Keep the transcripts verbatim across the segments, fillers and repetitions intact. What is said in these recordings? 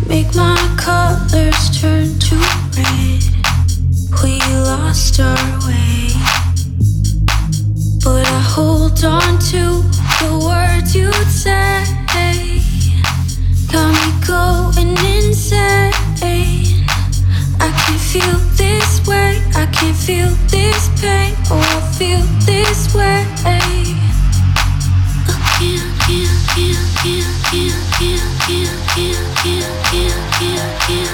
make my colors turn to red. We lost our way, but I hold on to the words you'd say. Got me going insane. I can't feel this way, I can't feel this pain. Oh, I feel this way again, again, again, again, again, again, again, again, again, again,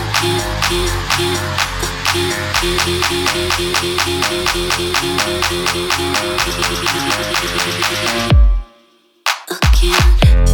again, again.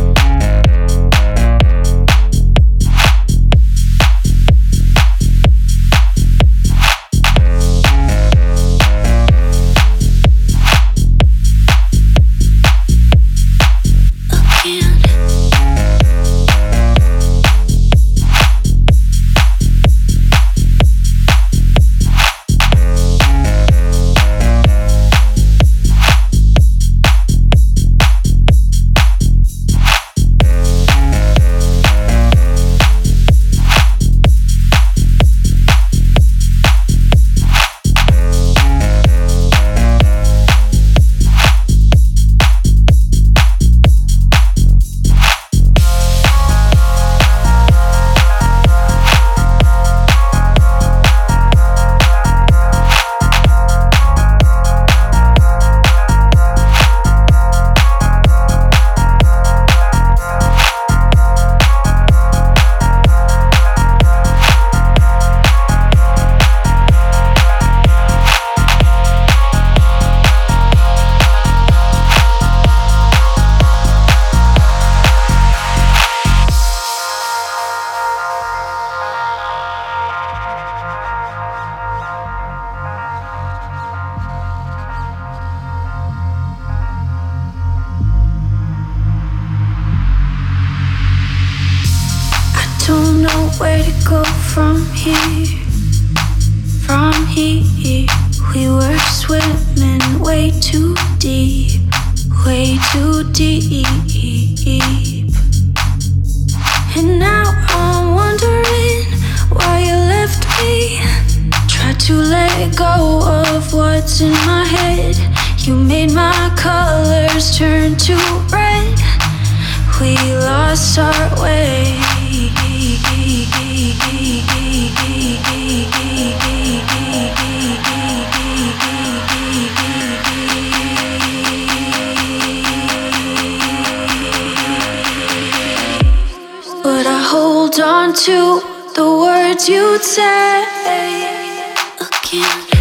Don't know where to go from here, from here. We were swimming way too deep, way too deep. And now I'm wondering why you left me. Tried to let go of what's in my head. You made my colors turn to red. We lost our way. But I hold on to the words you'd say again.